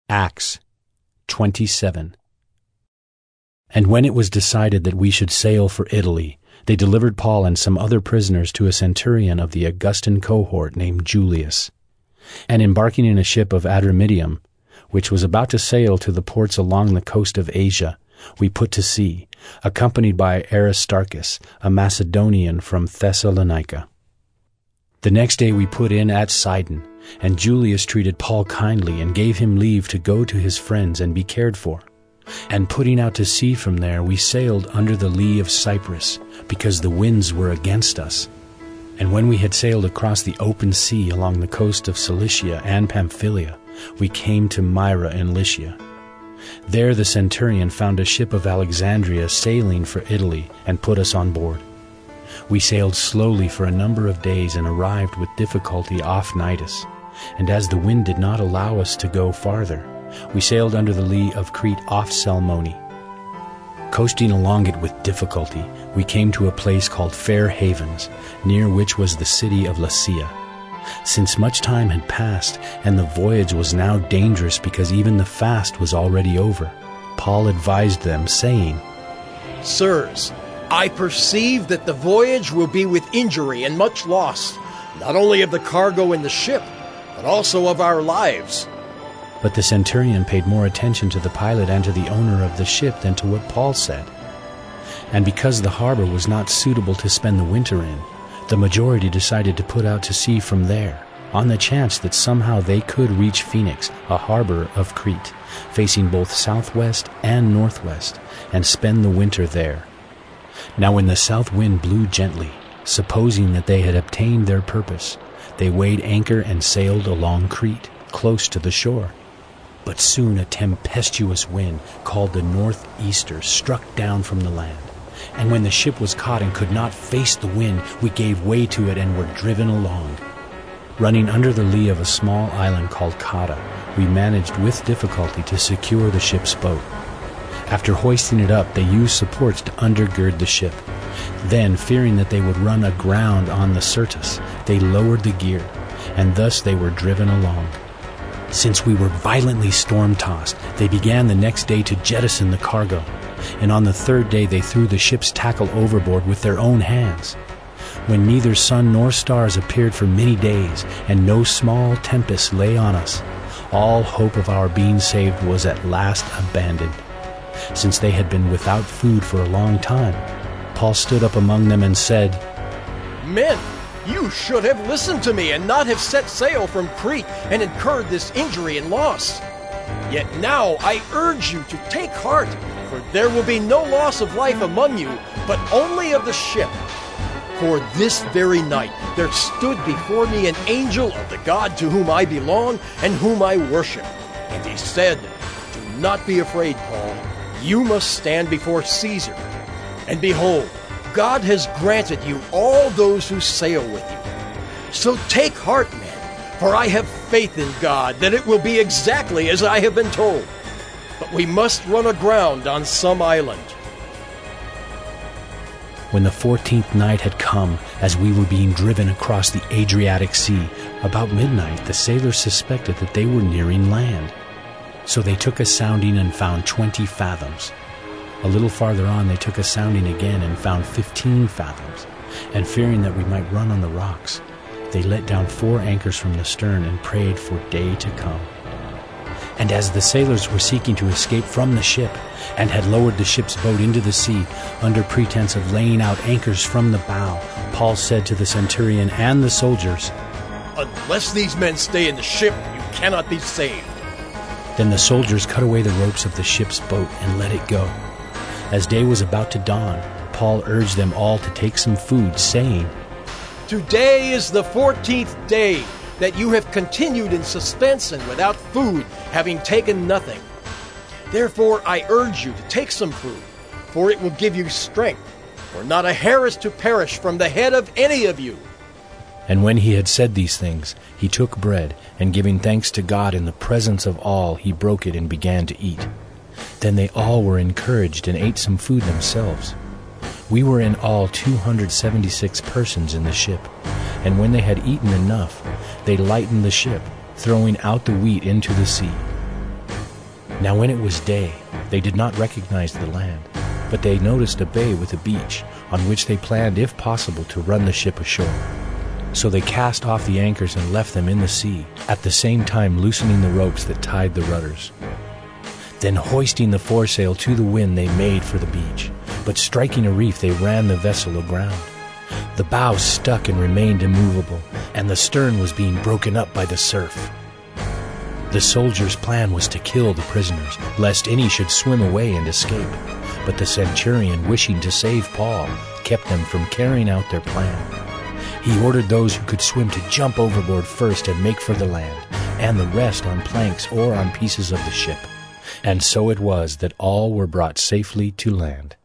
Acts 27. And when it was decided that we should sail for Italy, they delivered Paul and some other prisoners to a centurion of the Augustan cohort named Julius. And embarking in a ship of Adramyttium, which was about to sail to the ports along the coast of Asia, we put to sea, accompanied by Aristarchus, a Macedonian from Thessalonica. The next day we put in at Sidon, and Julius treated Paul kindly and gave him leave to go to his friends and be cared for. And putting out to sea from there, we sailed under the lee of Cyprus, because the winds were against us. And when we had sailed across the open sea along the coast of Cilicia and Pamphylia, we came to Myra in Lycia. There the centurion found a ship of Alexandria sailing for Italy and put us on board. We sailed slowly for a number of days and arrived with difficulty off Cnidus. And as the wind did not allow us to go farther, we sailed under the lee of Crete off Salmone. Coasting along it with difficulty, we came to a place called Fair Havens, near which was the city of Lasea. Since much time had passed, and the voyage was now dangerous because even the fast was already over, Paul advised them, saying, Sirs, I perceive that the voyage will be with injury and much loss, not only of the cargo in the ship, but also of our lives. But the centurion paid more attention to the pilot and to the owner of the ship than to what Paul said. And because the harbor was not suitable to spend the winter in, the majority decided to put out to sea from there, on the chance that somehow they could reach Phoenix, a harbor of Crete, facing both southwest and northwest, and spend the winter there. Now when the south wind blew gently, supposing that they had obtained their purpose, they weighed anchor and sailed along Crete, close to the shore. But soon a tempestuous wind, called the northeaster, struck down from the land. And when the ship was caught and could not face the wind, we gave way to it and were driven along. Running under the lee of a small island called Cauda, we managed with difficulty to secure the ship's boat. After hoisting it up, they used supports to undergird the ship. Then, fearing that they would run aground on the Syrtis, they lowered the gear, and thus they were driven along. Since we were violently storm-tossed, they began the next day to jettison the cargo, and on the third day they threw the ship's tackle overboard with their own hands. When neither sun nor stars appeared for many days, and no small tempest lay on us, all hope of our being saved was at last abandoned. Since they had been without food for a long time, Paul stood up among them and said, Men, you should have listened to me and not have set sail from Crete and incurred this injury and loss. Yet now I urge you to take heart, for there will be no loss of life among you, but only of the ship. For this very night there stood before me an angel of the God to whom I belong and whom I worship. And he said, Do not be afraid, Paul. You must stand before Caesar. And behold, God has granted you all those who sail with you. So take heart, men, for I have faith in God that it will be exactly as I have been told. But we must run aground on some island. When the 14th night had come, as we were being driven across the Adriatic Sea, about midnight the sailors suspected that they were nearing land. So they took a sounding and found 20 fathoms. A little farther on they took a sounding again and found 15 fathoms. And fearing that we might run on the rocks, they let down 4 anchors from the stern and prayed for day to come. And as the sailors were seeking to escape from the ship, and had lowered the ship's boat into the sea, under pretense of laying out anchors from the bow, Paul said to the centurion and the soldiers, Unless these men stay in the ship, you cannot be saved. Then the soldiers cut away the ropes of the ship's boat and let it go. As day was about to dawn, Paul urged them all to take some food, saying, Today is the 14th day that you have continued in suspense and without food, having taken nothing. Therefore I urge you to take some food, for it will give you strength, for not a hair is to perish from the head of any of you. And when he had said these things, he took bread, and giving thanks to God in the presence of all, he broke it and began to eat. Then they all were encouraged and ate some food themselves. We were in all 276 persons in the ship, and when they had eaten enough, they lightened the ship, throwing out the wheat into the sea. Now when it was day, they did not recognize the land, but they noticed a bay with a beach, on which they planned, if possible, to run the ship ashore. So they cast off the anchors and left them in the sea, at the same time loosening the ropes that tied the rudders. Then hoisting the foresail to the wind, they made for the beach, but striking a reef, they ran the vessel aground. The bow stuck and remained immovable, and the stern was being broken up by the surf. The soldiers' plan was to kill the prisoners, lest any should swim away and escape. But the centurion, wishing to save Paul, kept them from carrying out their plan. He ordered those who could swim to jump overboard first and make for the land, and the rest on planks or on pieces of the ship. And so it was that all were brought safely to land.